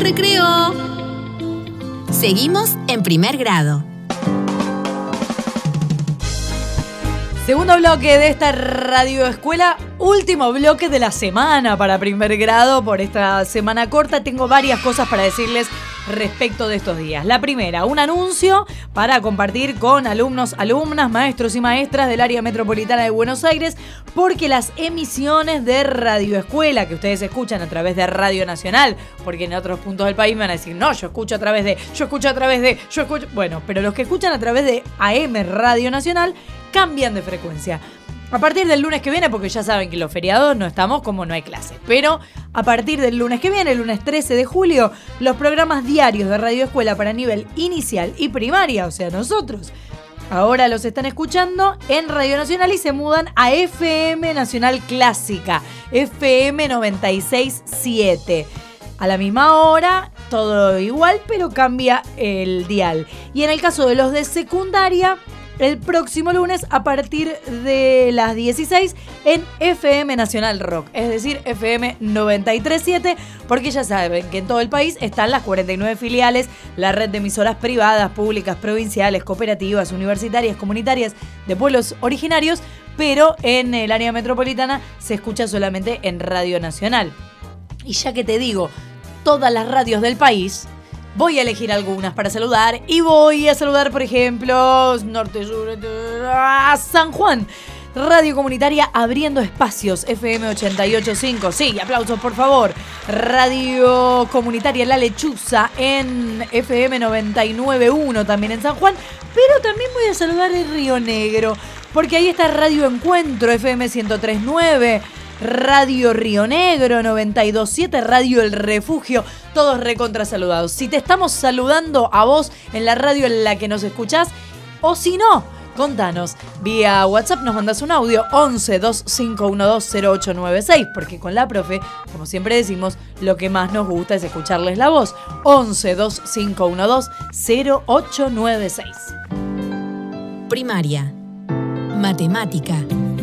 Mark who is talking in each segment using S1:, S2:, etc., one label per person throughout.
S1: recreo. Seguimos en primer grado.
S2: Segundo bloque de esta radioescuela, último bloque de la semana para primer grado. Por esta semana corta tengo varias cosas para decirles respecto de estos días. La primera, un anuncio para compartir con alumnos, alumnas, maestros y maestras del área metropolitana de Buenos Aires, porque las emisiones de radioescuela que ustedes escuchan a través de Radio Nacional, porque en otros puntos del país me van a decir, no, yo escucho a través de... Bueno, pero los que escuchan a través de AM Radio Nacional cambian de frecuencia. A partir del lunes que viene, porque ya saben que los feriados no estamos como no hay clases, pero a partir del lunes que viene, el lunes 13 de julio, los programas diarios de radioescuela para nivel inicial y primaria, o sea, nosotros, ahora los están escuchando en Radio Nacional y se mudan a FM Nacional Clásica, FM 96.7. A la misma hora, todo igual, pero cambia el dial. Y en el caso de los de secundaria, el próximo lunes a partir de las 16 en FM Nacional Rock, es decir, FM 93.7, porque ya saben que en todo el país están las 49 filiales, la red de emisoras privadas, públicas, provinciales, cooperativas, universitarias, comunitarias, de pueblos originarios, pero en el área metropolitana se escucha solamente en Radio Nacional. Y ya que te digo, todas las radios del país, voy a elegir algunas para saludar y voy a saludar, por ejemplo, Norte Sur, a San Juan. Radio Comunitaria Abriendo Espacios, FM 88.5. Sí, aplausos, por favor. Radio Comunitaria La Lechuza en FM 99.1, también en San Juan. Pero también voy a saludar el Río Negro, porque ahí está Radio Encuentro, FM 103.9. Radio Río Negro 92.7, Radio El Refugio, todos recontra saludados. Si te estamos saludando a vos en la radio en la que nos escuchás, o si no, contanos. Vía WhatsApp nos mandas un audio 11 2512 0896, porque con la profe, como siempre decimos, lo que más nos gusta es escucharles la voz. 11 2512 0896.
S1: Primaria. Matemática.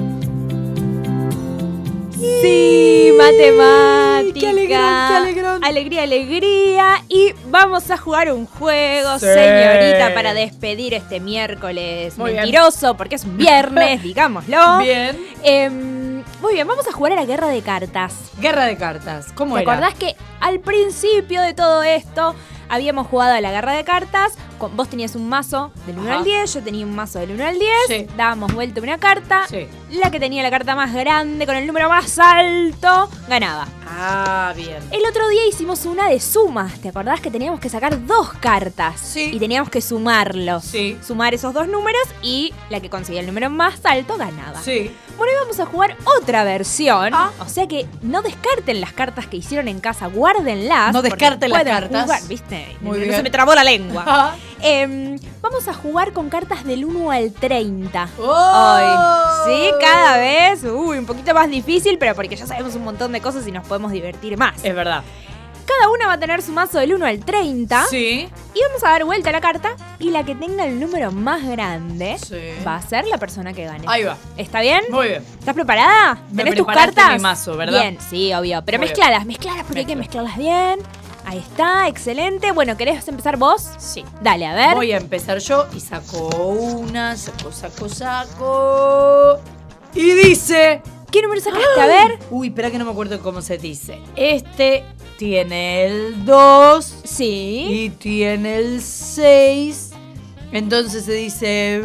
S3: Sí, matemática.
S2: ¡Qué alegrón, qué alegrón!
S3: Alegría, alegría. Y vamos a jugar un juego,
S2: Sí.
S3: Señorita, para despedir este miércoles
S2: Muy
S3: mentiroso, porque es un viernes, digámoslo.
S2: Bien.
S3: Muy bien, vamos a jugar a la guerra de cartas.
S2: Guerra de cartas. ¿Cómo
S3: ¿Te
S2: era?
S3: acordás que al principio de todo esto habíamos jugado a la guerra de cartas? Vos tenías un mazo del 1
S2: Ajá.
S3: al 10, yo tenía un mazo del 1 al 10,
S2: Sí.
S3: dábamos vuelta una carta,
S2: Sí.
S3: la que tenía la carta más grande con el número más alto ganaba.
S2: Ah, bien.
S3: El otro día hicimos una de sumas, ¿te acordás que teníamos que sacar 2 cartas?
S2: Sí.
S3: Y teníamos que sumarlos.
S2: Sí.
S3: Sumar esos 2 números y la que conseguía el número más alto ganaba.
S2: Sí.
S3: Bueno, hoy vamos a jugar otra versión.
S2: Ah.
S3: O sea que no descarten las cartas que hicieron en casa, guárdenlas.
S2: No
S3: porque
S2: descarten las
S3: pueden
S2: cartas.
S3: jugar, ¿viste?
S2: Muy
S3: No
S2: bien.
S3: se me trabó la lengua.
S2: Ah.
S3: Vamos a jugar con cartas del 1 al 30.
S2: ¡Oh!
S3: Hoy. Sí, cada vez, un poquito más difícil, pero porque ya sabemos un montón de cosas y nos podemos divertir más.
S2: Es verdad.
S3: Cada una va a tener su mazo del 1 al 30.
S2: Sí.
S3: Y vamos a dar vuelta a la carta y la que tenga el número más grande
S2: Sí.
S3: va a ser la persona que gane.
S2: Ahí va.
S3: ¿Está bien?
S2: Muy bien.
S3: ¿Estás preparada?
S2: Me
S3: ¿Tenés tus
S2: preparaste
S3: cartas?
S2: mi mazo, ¿verdad?
S3: Bien, sí, obvio. Pero
S2: Muy
S3: mezclalas porque hay que
S2: Mezclo.
S3: mezclarlas bien. Ahí está, excelente. Bueno, ¿querés empezar vos?
S2: Sí.
S3: Dale, a ver.
S2: Voy a empezar yo y saco una, saco. Y dice...
S3: ¿Qué número sacaste? A ver.
S2: Uy, espera que no me acuerdo cómo se dice. Este tiene el 2
S3: Sí.
S2: y tiene el 6. Entonces se dice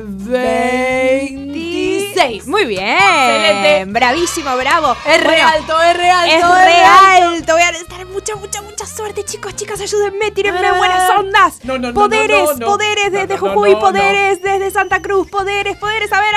S2: 26.
S3: Muy bien.
S2: Excelente.
S3: Bravísimo, bravo.
S2: Es re
S3: Bueno,
S2: alto, es re alto.
S3: Es real. Te voy a necesitar mucha suerte, chicos, chicas. Ayúdenme, tírenme
S2: Ah.
S3: buenas ondas.
S2: No,
S3: Poderes,
S2: no.
S3: poderes
S2: No,
S3: desde
S2: no,
S3: Jujuy,
S2: no.
S3: poderes desde Santa Cruz, poderes. A ver,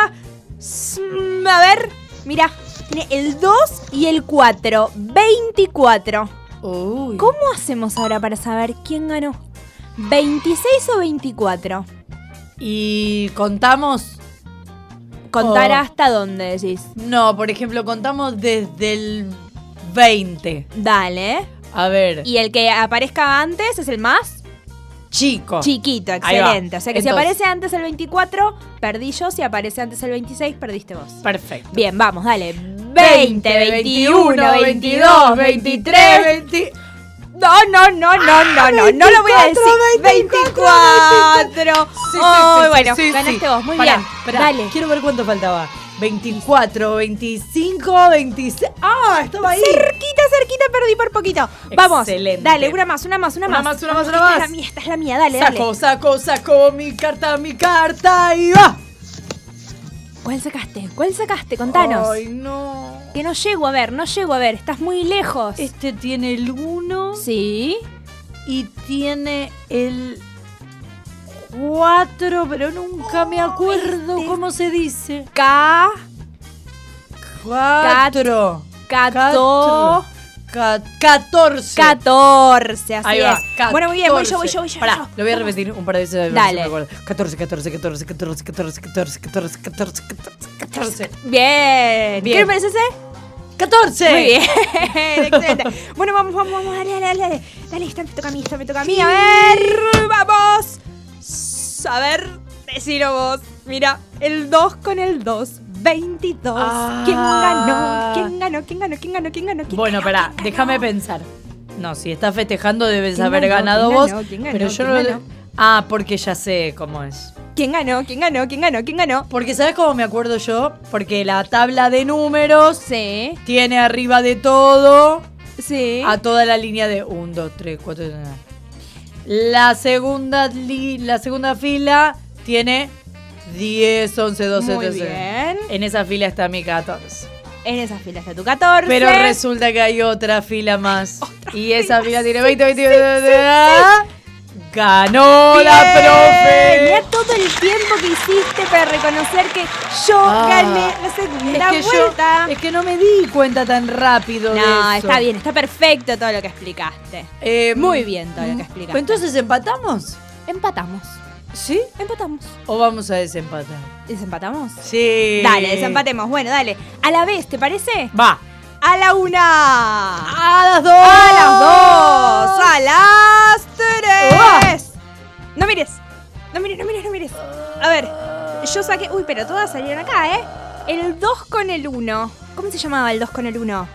S3: a ver, mira, tiene el 2 y el 4. 24.
S2: Uy.
S3: ¿Cómo hacemos ahora para saber quién ganó? ¿26 o 24?
S2: Y contamos.
S3: ¿Contar
S2: Oh.
S3: hasta dónde decís?
S2: No, por ejemplo, contamos desde el 20.
S3: Dale.
S2: A ver.
S3: Y el que aparezca antes es el más
S2: Chico.
S3: chiquito,
S2: Ahí va.
S3: excelente. O sea que si
S2: Entonces.
S3: aparece antes el 24, perdí yo. Si aparece antes el 26, perdiste vos.
S2: Perfecto.
S3: Bien, vamos, dale. 20, 21, 22, 23. No lo voy a decir. 24.
S2: Sí,
S3: bueno,
S2: sí,
S3: ganaste
S2: sí.
S3: vos. Muy
S2: Pará,
S3: bien.
S2: pará,
S3: Dale.
S2: quiero ver cuánto faltaba. 24, 25, 26. ¡Ah! Estaba ahí.
S3: Cerquita, perdí por poquito. Vamos.
S2: Excelente.
S3: Dale, una más.
S2: Una más.
S3: Esta es la mía, dale.
S2: Saco mi carta y va.
S3: ¿Cuál sacaste? Contanos.
S2: Ay, no.
S3: Que no llego a ver. Estás muy lejos.
S2: Este tiene el 1
S3: Sí.
S2: y tiene el 4, pero nunca me acuerdo cómo se dice. 4. 14.
S3: 14, así
S2: Ahí va,
S3: es. Bueno, muy bien, voy yo.
S2: Pará, lo voy a repetir un par de veces.
S3: Dale.
S2: A ver si me acuerdo. 14.
S3: Bien. ¿Qué me parece ese?
S2: 14.
S3: Muy bien, excelente. Bueno, vamos, dale. Dale, esta me toca a mí. A ver, vamos. A ver, decilo vos. Mira, el 2 con el 2. 22. ¿Quién ganó?
S2: Bueno, pará, déjame pensar. No, si estás festejando debes haber
S3: ganó?
S2: ganado
S3: ¿Quién
S2: vos.
S3: ganó? ¿Quién ganó?
S2: Pero yo
S3: ¿Quién
S2: no.
S3: ganó?
S2: Ah, porque ya sé cómo es.
S3: ¿Quién ganó?
S2: Porque ¿sabes cómo me acuerdo yo? Porque la tabla de números
S3: Sí.
S2: tiene arriba de todo
S3: Sí.
S2: a toda la línea de 1, 2, 3, 4. La segunda fila tiene 10, 11, 12,
S3: Muy
S2: 13.
S3: bien.
S2: En esa fila está mi 14.
S3: En esa fila está tu 14.
S2: Pero resulta que hay otra fila más. Y esa fila tiene 20. ¡Ganó la profe!
S3: Mira todo el tiempo que hiciste para reconocer que yo gané la segunda vuelta.
S2: Es que no me di cuenta tan rápido de
S3: No,
S2: eso.
S3: está bien, está perfecto todo lo que explicaste. Muy bien todo lo que explicaste.
S2: Entonces, ¿empatamos?
S3: Empatamos.
S2: ¿Sí?
S3: Empatamos.
S2: ¿O vamos a desempatar?
S3: ¿Desempatamos?
S2: Sí.
S3: Dale, desempatemos. Bueno, dale. A la vez, ¿te parece?
S2: Va.
S3: A la 1.
S2: A las 2.
S3: A las 2. A las 3. No mires. A ver, yo saqué... Uy, pero todas salieron acá, ¿eh? El 2 con el 1. ¿Cómo se llamaba el 2 con el 1?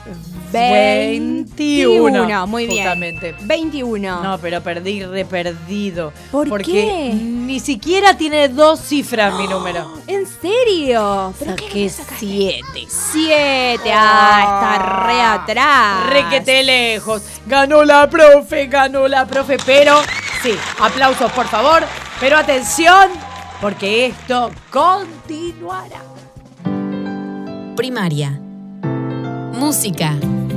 S3: 21. Muy bien.
S2: Justamente.
S3: 21.
S2: No, pero perdí perdido.
S3: ¿Por
S2: porque
S3: qué?
S2: Ni siquiera tiene 2 cifras mi número.
S3: ¿En serio? ¿Pero qué
S2: Saqué
S3: sacaste?
S2: 7.
S3: 7. Ah, está re atrás.
S2: Requete lejos. Ganó la profe. Pero, sí, aplausos por favor. Pero atención, porque esto continuará.
S1: Primaria. Música.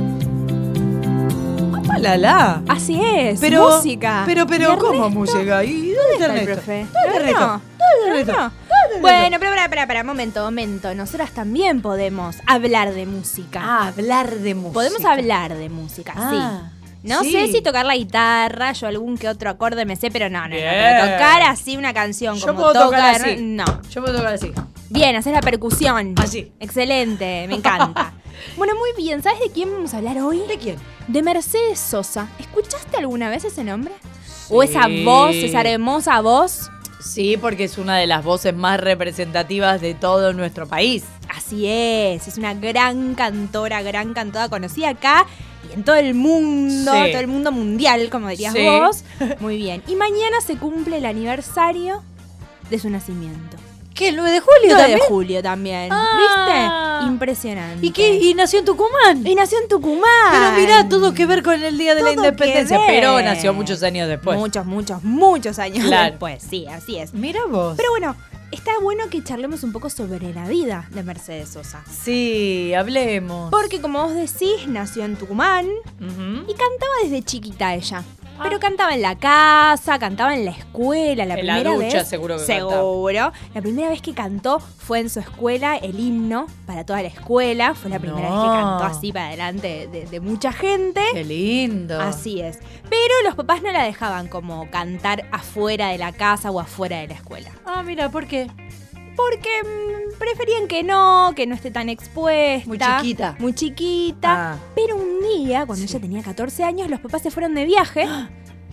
S2: ¡Palala!
S3: Así es,
S2: Pero,
S3: música.
S2: Pero,
S3: ¿Y Ernesto?
S2: ¿cómo música? ¿Y dónde está
S3: ¿Dónde está el
S2: Ernesto?
S3: profe?
S2: ¿Dónde está Ernesto?
S3: ¿Dónde está? Bueno, pero para, momento. Nosotras también podemos hablar de música.
S2: Hablar de música.
S3: Podemos hablar de música,
S2: Ah,
S3: sí. No
S2: sí.
S3: sé si tocar la guitarra, yo algún que otro acorde me sé, pero no.
S2: Bien.
S3: Pero tocar así una canción
S2: Yo
S3: como
S2: puedo tocar
S3: toca,
S2: así.
S3: no.
S2: Yo puedo tocar así.
S3: Bien, hacer la percusión.
S2: Así.
S3: Excelente, me encanta. Bueno, muy bien. ¿Sabes de quién vamos a hablar hoy?
S2: ¿De quién?
S3: De Mercedes Sosa. ¿Escuchaste alguna vez ese nombre? ¿O esa voz, esa hermosa voz?
S2: Sí, porque es una de las voces más representativas de todo nuestro país.
S3: Así es una gran cantora conocida acá y en todo el mundo,
S2: Sí.
S3: todo el mundo mundial, como dirías
S2: Sí.
S3: vos. Muy bien. Y mañana se cumple el aniversario de su nacimiento.
S2: ¿Qué? ¿El 9 de julio
S3: 9
S2: también?
S3: de julio también.
S2: Ah.
S3: ¿Viste? Impresionante.
S2: ¿Y qué? ¿Y nació en Tucumán?
S3: Y nació en Tucumán.
S2: Pero mirá, todo que ver con el Día de la
S3: Todo que
S2: Independencia.
S3: ver.
S2: Pero nació muchos años después.
S3: Muchos años
S2: Claro.
S3: después. Sí, así es.
S2: Mira vos.
S3: Pero bueno, está bueno que charlemos un poco sobre la vida de Mercedes Sosa.
S2: Sí, hablemos.
S3: Porque como vos decís, nació en Tucumán
S2: Ujú.
S3: y cantaba desde chiquita ella. Pero cantaba en la casa, cantaba en la escuela, la
S2: En la
S3: primera
S2: ducha
S3: vez.
S2: seguro que
S3: Seguro. La primera vez que cantó fue en su escuela, el himno para toda la escuela. Fue la primera vez que cantó así para delante de mucha gente.
S2: Qué lindo.
S3: Así es. Pero los papás no la dejaban como cantar afuera de la casa o afuera de la escuela.
S2: Ah, mira, ¿por qué?
S3: Porque preferían que no esté tan expuesta.
S2: Muy chiquita.
S3: Muy chiquita.
S2: Ah.
S3: Pero un día, cuando ella tenía 14 años, los papás se fueron de viaje.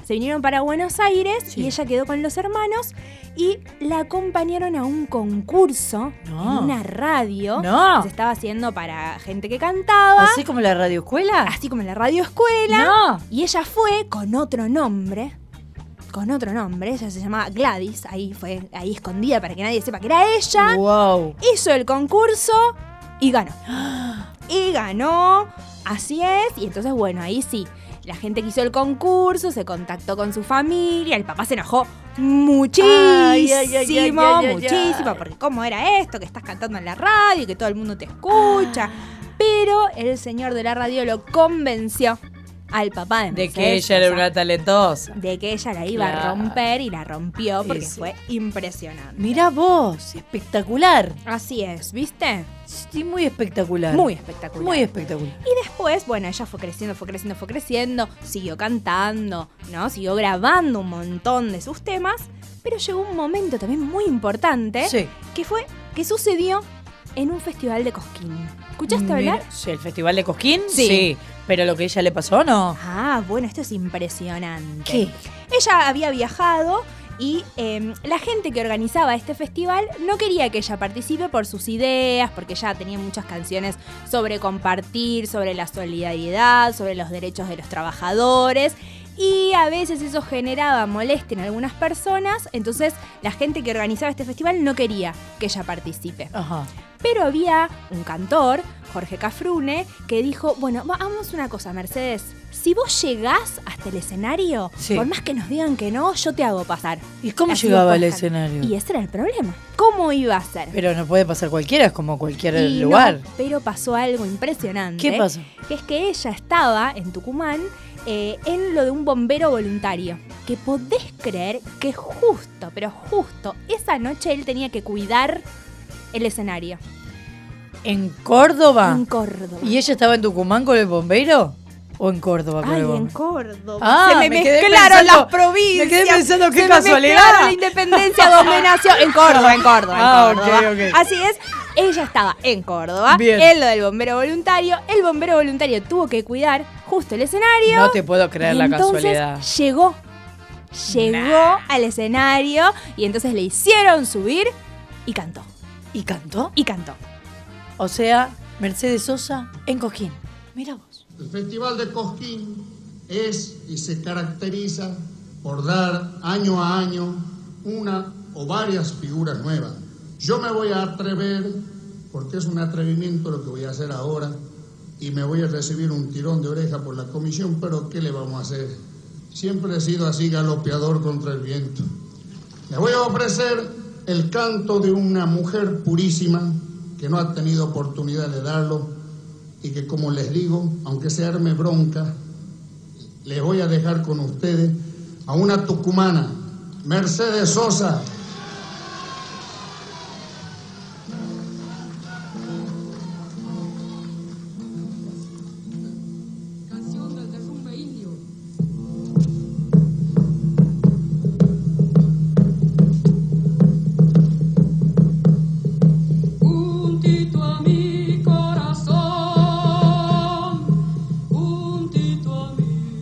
S3: se vinieron para Buenos Aires
S2: Sí.
S3: y ella quedó con los hermanos y la acompañaron a un concurso en una radio
S2: No.
S3: que se estaba haciendo para gente que cantaba,
S2: ¿Así como la radioescuela?
S3: así como en la radio escuela.
S2: No.
S3: Y ella fue con otro nombre, ella se llamaba Gladys, ahí escondida para que nadie sepa que era ella.
S2: Wow.
S3: Hizo el concurso y ganó. Y ganó, así es. Y entonces, bueno, ahí sí, la gente que hizo el concurso se contactó con su familia. El papá se enojó muchísimo, muchísimo, porque cómo era esto, que estás cantando en la radio y que todo el mundo te escucha. Pero el señor de la radio lo convenció al papá de
S2: De
S3: Mercedes
S2: que ella era
S3: Sosa,
S2: una talentosa.
S3: de que ella la iba a
S2: Claro.
S3: romper y la rompió porque
S2: Sí.
S3: fue impresionante.
S2: Mirá vos, espectacular.
S3: Así es, ¿viste?
S2: Sí, muy espectacular.
S3: Muy espectacular.
S2: Muy espectacular.
S3: Y después, bueno, ella fue creciendo, siguió cantando, ¿no? Siguió grabando un montón de sus temas, pero llegó un momento también muy importante
S2: Sí.
S3: que sucedió en un festival de Cosquín. ¿Escuchaste hablar?
S2: Sí, el Festival de Cosquín.
S3: Sí.
S2: Pero lo que a ella le pasó, no.
S3: Ah, bueno, esto es impresionante.
S2: ¿Qué?
S3: Ella había viajado y la gente que organizaba este festival no quería que ella participe por sus ideas, porque ella tenía muchas canciones sobre compartir, sobre la solidaridad, sobre los derechos de los trabajadores. Y a veces eso generaba molestia en algunas personas, entonces la gente que organizaba este festival no quería que ella participe.
S2: Ajá.
S3: Pero había un cantor, Jorge Cafrune, que dijo, bueno, hagamos una cosa, Mercedes. Si vos llegás hasta el escenario,
S2: Sí.
S3: por más que nos digan que no, yo te hago pasar.
S2: ¿Y cómo
S3: Así
S2: llegaba
S3: vos
S2: al
S3: podés
S2: escenario?
S3: cantar. Y ese era el problema. ¿Cómo iba a ser?
S2: Pero no puede pasar cualquiera, es como cualquier
S3: Y
S2: lugar.
S3: no, pero pasó algo impresionante.
S2: ¿Qué pasó?
S3: Que es que ella estaba en Tucumán en lo de un bombero voluntario. Que podés creer que justo, pero justo, esa noche él tenía que cuidar el escenario.
S2: ¿En Córdoba?
S3: En Córdoba.
S2: ¿Y ella estaba en Tucumán con el bombero? ¿O en Córdoba con
S3: Ay,
S2: el
S3: en
S2: bombero?
S3: Córdoba.
S2: Ah,
S3: se me
S2: me quedé
S3: mezclaron
S2: pensando-
S3: las provincias.
S2: me quedé pensando, qué
S3: Se
S2: casualidad.
S3: Me mezclaron la independencia donde nació. En Córdoba, en Córdoba.
S2: Ah,
S3: en Córdoba.
S2: ok, ok.
S3: Así es. Ella estaba en Córdoba.
S2: Bien.
S3: En lo del bombero voluntario. El bombero voluntario tuvo que cuidar justo el escenario.
S2: No te puedo creer
S3: Y
S2: la
S3: entonces
S2: casualidad.
S3: Llegó al escenario y entonces le hicieron subir y cantó.
S2: ¿Y cantó?
S3: Y cantó.
S2: O sea, Mercedes Sosa en Cosquín. Mira vos.
S4: El Festival de Cosquín es y se caracteriza por dar año a año una o varias figuras nuevas. Yo me voy a atrever, porque es un atrevimiento lo que voy a hacer ahora, y me voy a recibir un tirón de oreja por la comisión, pero ¿qué le vamos a hacer? Siempre he sido así galopeador contra el viento. Le voy a ofrecer el canto de una mujer purísima que no ha tenido oportunidad de darlo y que, como les digo, aunque se arme bronca, les voy a dejar con ustedes a una tucumana, Mercedes Sosa.
S5: Canción del derrumbe indio. Juntito a mi corazón, juntito a mí.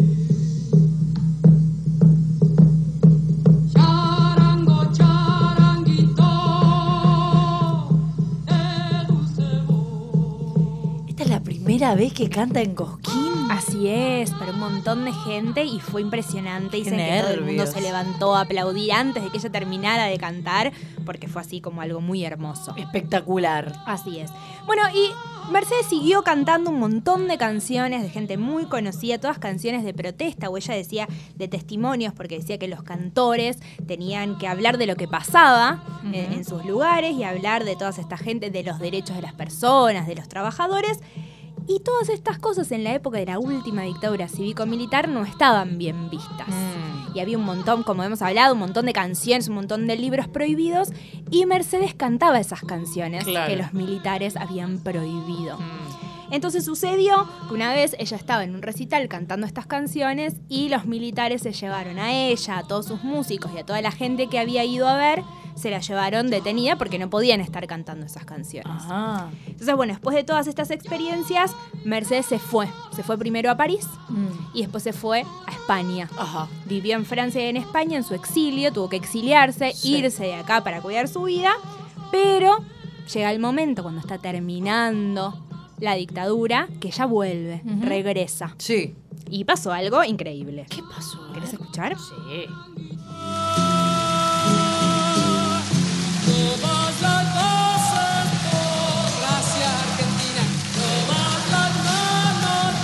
S5: Charango, charanguito, de dulce voz.
S2: ¿Esta es la primera vez que canta en Cosquín?
S3: Así es, para un montón de gente y fue impresionante. Dicen
S2: Qué
S3: que todo el mundo
S2: nervios.
S3: se levantó a aplaudir antes de que ella terminara de cantar porque fue así como algo muy hermoso.
S2: Espectacular.
S3: Así es. Bueno, y Mercedes siguió cantando un montón de canciones de gente muy conocida, todas canciones de protesta, o ella decía de testimonios, porque decía que los cantores tenían que hablar de lo que pasaba en sus lugares y hablar de toda esta gente, de los derechos de las personas, de los trabajadores. Y todas estas cosas en la época de la última dictadura cívico-militar no estaban bien vistas. Y había un montón, como hemos hablado, un montón de canciones, un montón de libros prohibidos. Y Mercedes cantaba esas canciones
S2: Claro.
S3: que los militares habían prohibido. Entonces sucedió que una vez ella estaba en un recital cantando estas canciones y los militares se llevaron a ella, a todos sus músicos y a toda la gente que había ido a ver se la llevaron detenida porque no podían estar cantando esas canciones.
S2: Ajá.
S3: Entonces, bueno, después de todas estas experiencias, Mercedes se fue. Se fue primero a París y después se fue a España.
S2: Ajá.
S3: Vivió en Francia y en España en su exilio, tuvo que exiliarse, irse de acá para cuidar su vida, pero llega el momento cuando está terminando la dictadura que ella vuelve, regresa.
S2: Sí.
S3: Y pasó algo increíble.
S2: ¿Qué pasó?
S3: ¿Querés escuchar?
S2: Sí.
S5: Todas las voces por hacia Argentina, todas las manos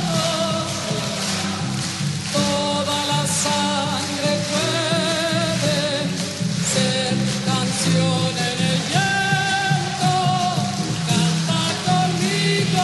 S5: toda la sangre puede ser canción en el viento. Canta conmigo,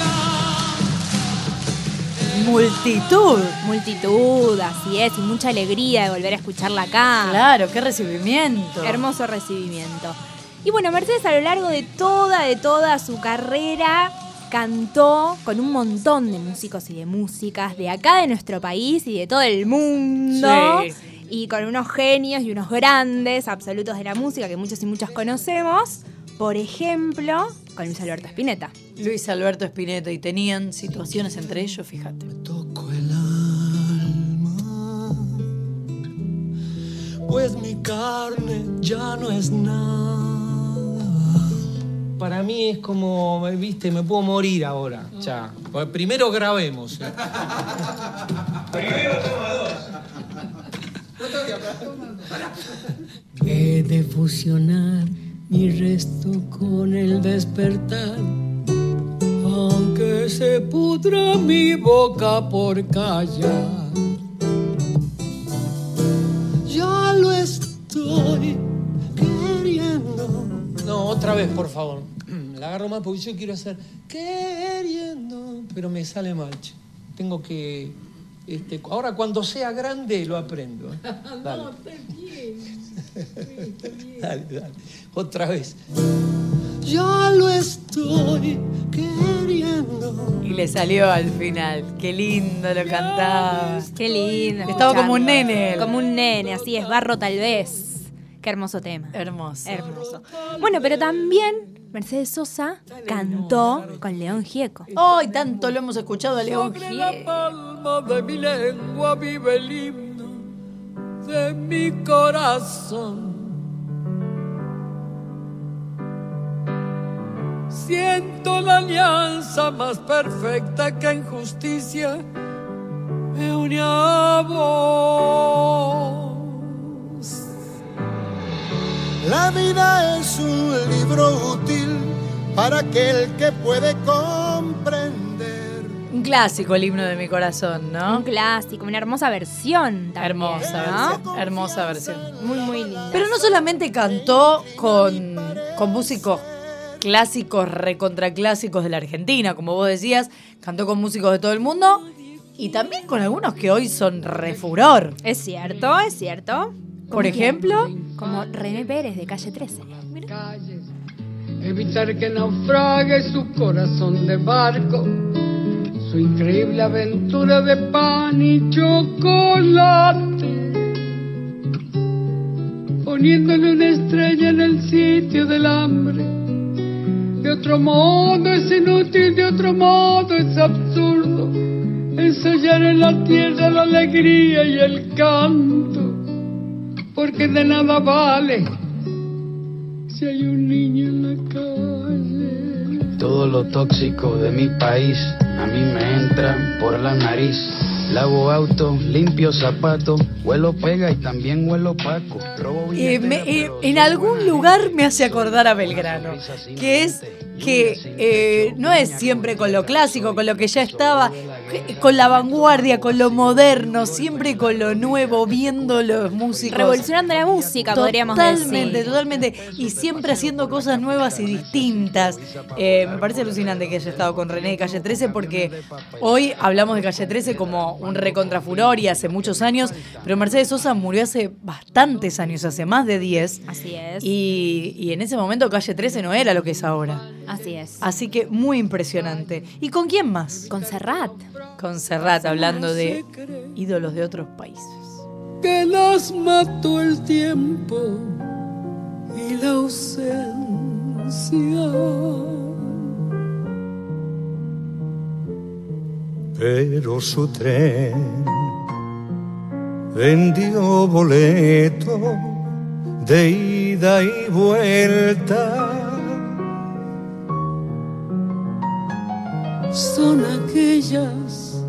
S3: Multitud, así es, y mucha alegría de volver a escucharla acá.
S2: Claro, qué recibimiento.
S3: Hermoso recibimiento. Y bueno, Mercedes a lo largo de toda su carrera cantó con un montón de músicos y de músicas de acá, de nuestro país y de todo el mundo.
S2: Sí.
S3: Y con unos genios y unos grandes absolutos de la música que muchos y muchas conocemos. Por ejemplo, con Luis Alberto Spinetta.
S2: Luis Alberto Spinetta, y tenían situaciones entre ellos, fíjate.
S6: Toco el alma, pues mi carne ya no es nada.
S7: Para mí es como, viste, me puedo morir ahora, ya. Pues primero grabemos.
S6: He de fusionar mi resto con el despertar, aunque se pudra mi boca por callar. Ya lo estoy queriendo.
S7: No, otra vez, por favor. La agarro más porque yo quiero hacer queriendo, pero me sale mal. Che. Tengo que... ahora cuando sea grande lo aprendo. Dale.
S6: No, te bien.
S7: Dale. Otra vez.
S6: Ya lo estoy queriendo.
S2: Y le salió al final. Qué lindo lo cantaba.
S3: Qué lindo.
S2: Estaba como un
S3: escucharlo.
S2: nene.
S3: Como un nene, así es, Barro tal vez. Qué hermoso tema.
S2: Hermoso.
S3: Hermoso. Bueno, pero también Mercedes Sosa cantó con León Gieco.
S2: Hoy tanto lo hemos escuchado a León
S6: Sobre la
S2: Gieco.
S6: palma de mi lengua vive el himno de mi corazón. Siento la alianza más perfecta que en justicia me une a vos.
S4: La vida es un libro útil para aquel que puede comprender.
S2: Un clásico, el himno de mi corazón,
S3: Un
S2: ¿no?
S3: clásico, una hermosa versión también.
S2: Hermosa versión.
S3: Muy linda.
S2: Pero no solamente cantó con músicos clásicos, recontraclásicos de la Argentina, como vos decías, cantó con músicos de todo el mundo y también con algunos que hoy son refuror.
S3: Es cierto, es cierto.
S2: Por ejemplo,
S3: Como René Pérez de Calle 13.
S5: calles, evitar que naufrague su corazón de barco, su increíble aventura de pan y chocolate, poniéndole una estrella en el sitio del hambre. De otro modo es inútil, de otro modo es absurdo ensayar en la tierra la alegría y el canto, porque de nada vale si hay un niño en la calle.
S8: Todo lo tóxico de mi país a mí me entra por la nariz. Lavo auto, limpio zapato, huelo pega y también huelo paco. Robo billetera, pero
S2: en
S8: soy
S2: algún
S8: buena
S2: lugar
S8: gente.
S2: me hace acordar a Belgrano, que es que no es siempre con lo clásico, con lo que ya estaba, con la vanguardia, con lo moderno, siempre con lo nuevo, viendo los músicos.
S3: Revolucionando la música, podríamos decir.
S2: Totalmente. Y siempre haciendo cosas nuevas y distintas. Me parece alucinante que haya estado con René de Calle 13, porque hoy hablamos de Calle 13 como un recontrafuror y hace muchos años, pero Mercedes Sosa murió hace bastantes años, hace más de 10.
S3: Así es.
S2: Y en ese momento Calle 13 no era lo que es ahora.
S3: Así es.
S2: Así que muy impresionante. ¿Y con quién más?
S3: Con Serrat.
S2: Con Serrat, hablando de ídolos de otros países.
S6: Que las mató el tiempo y la ausencia.
S9: Pero su tren vendió boleto de ida y vuelta.
S6: Son aquellas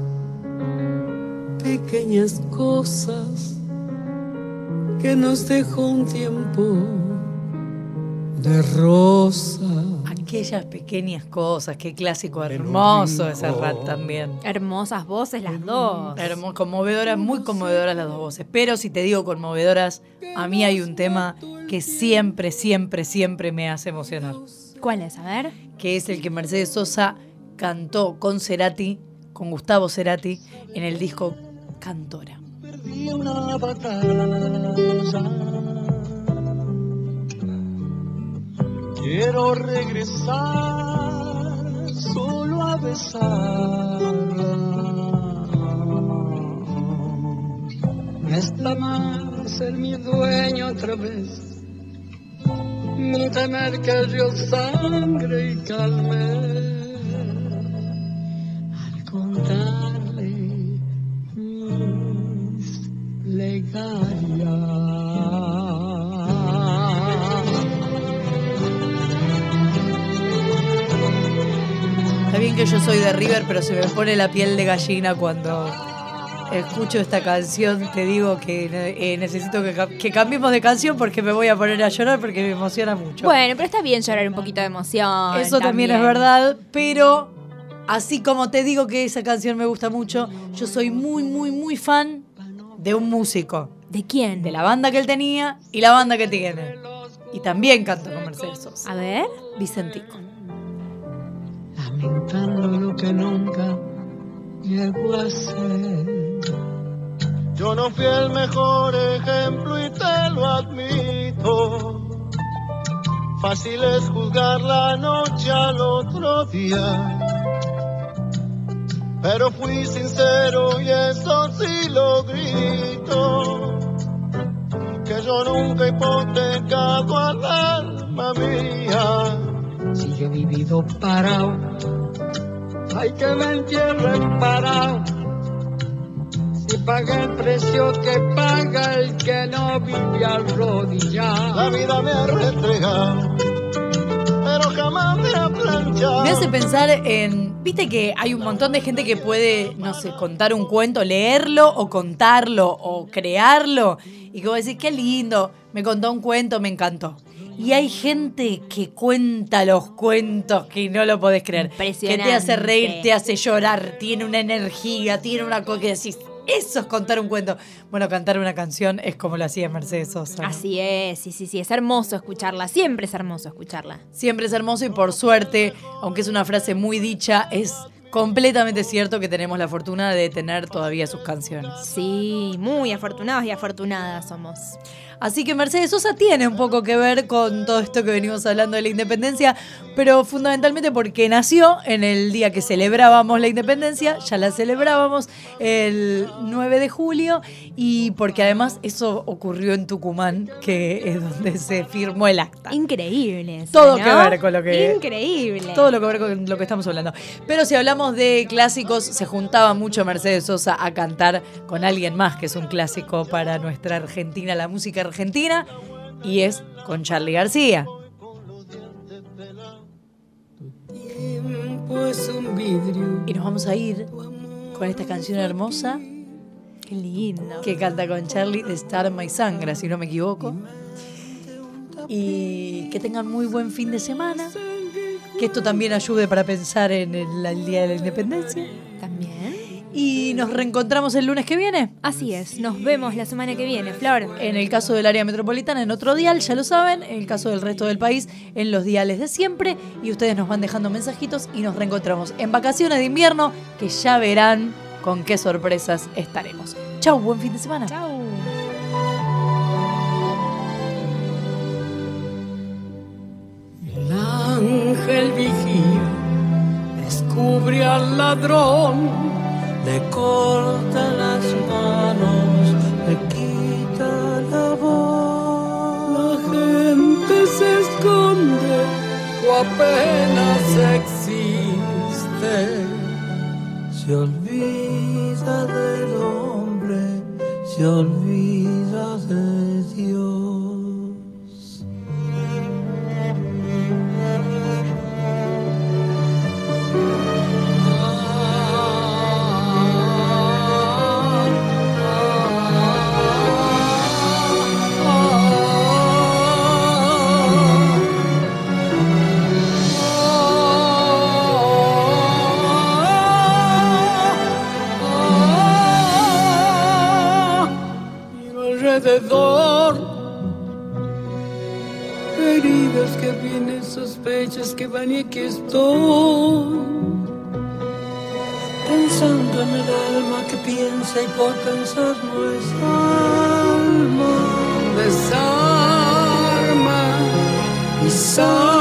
S6: pequeñas cosas que nos dejó un tiempo de rosa.
S2: Aquellas pequeñas cosas, qué clásico hermoso de Serrat también.
S3: Hermosas voces las dos.
S2: Conmovedoras, muy conmovedoras las dos voces. Pero si te digo conmovedoras, a mí hay un tema que siempre, siempre, siempre me hace emocionar.
S3: ¿Cuál es? A ver.
S2: Que es el que Mercedes Sosa cantó con Cerati, con Gustavo Cerati, en el disco Cantora.
S9: Perdí una batalla. Quiero regresar solo a besar.
S6: No está mal ser mi dueño otra vez, no temer que yo sangre y calme al contarle mis plegarias.
S2: Está bien que yo soy de River, pero se me pone la piel de gallina cuando escucho esta canción. Te digo que necesito que cambiemos de canción porque me voy a poner a llorar porque me emociona mucho.
S3: Bueno, pero está bien llorar un poquito de emoción.
S2: Eso también es verdad, pero así como te digo que esa canción me gusta mucho, yo soy muy, muy, muy fan de un músico.
S3: ¿De quién?
S2: De la banda que él tenía y la banda que tiene. Y también canto con Mercedes Sosa.
S3: A ver.
S2: Vicentico.
S6: Lamentando lo que nunca llegó a ser.
S9: Yo no fui el mejor ejemplo y te lo admito. Fácil es juzgar la noche al otro día, pero fui sincero y eso sí lo grito, que yo nunca he hipotecado al alma mía.
S6: Si yo he vivido parado, hay que me entierren parado. Si paga el precio que paga el que no vive arrodillado.
S9: La vida me ha restregado, pero jamás me ha planchado.
S2: Me hace pensar en... Viste que hay un montón de gente que puede, no sé, contar un cuento, leerlo o contarlo o crearlo. Y que vos decís, qué lindo, me contó un cuento, me encantó. Y hay gente que cuenta los cuentos que no lo podés creer.
S3: Impresionante.
S2: Que te hace reír, te hace llorar, tiene una energía, tiene una cosa que decís, eso es contar un cuento. Bueno, cantar una canción es como lo hacía Mercedes Sosa, ¿no?
S3: Así es, sí, es hermoso escucharla, siempre es hermoso escucharla.
S2: Siempre es hermoso y por suerte, aunque es una frase muy dicha, es completamente cierto que tenemos la fortuna de tener todavía sus canciones.
S3: Sí, muy afortunados y afortunadas somos.
S2: Así que Mercedes Sosa tiene un poco que ver con todo esto que venimos hablando de la independencia, pero fundamentalmente porque nació en el día que celebrábamos la independencia, ya la celebrábamos el 9 de julio, y porque además eso ocurrió en Tucumán, que es donde se firmó el acta.
S3: Increíble eso,
S2: Todo
S3: ¿no?
S2: que ver con lo que...
S3: Increíble.
S2: Todo lo que ver con lo que estamos hablando. Pero si hablamos de clásicos, se juntaba mucho Mercedes Sosa a cantar con alguien más, que es un clásico para nuestra Argentina, la música argentina, y es con Charly García.
S6: Tiempo es un vidrio.
S2: Y nos vamos a ir con esta canción hermosa.
S3: Qué lindo.
S2: Que canta con Charly, de Star My Sangra, si no me equivoco. Y que tengan muy buen fin de semana. Que esto también ayude para pensar en el Día de la Independencia.
S3: También.
S2: Y nos reencontramos el lunes que viene.
S3: Así es, nos vemos la semana que viene, Flor.
S2: En el caso del área metropolitana, en otro dial, ya lo saben. En el caso del resto del país, en los diales de siempre. Y ustedes nos van dejando mensajitos y nos reencontramos en vacaciones de invierno, que ya verán con qué sorpresas estaremos. Chau, buen fin de semana.
S3: Chau.
S6: El ángel vigía, descubre al ladrón, le corta las manos, le quita la voz. La gente apenas existe. Se olvida del hombre, se olvida de Dios. Alrededor, heridas que vienen, sospechas que van y aquí estoy, pensando en el alma que piensa y por pensar no es alma, desarma y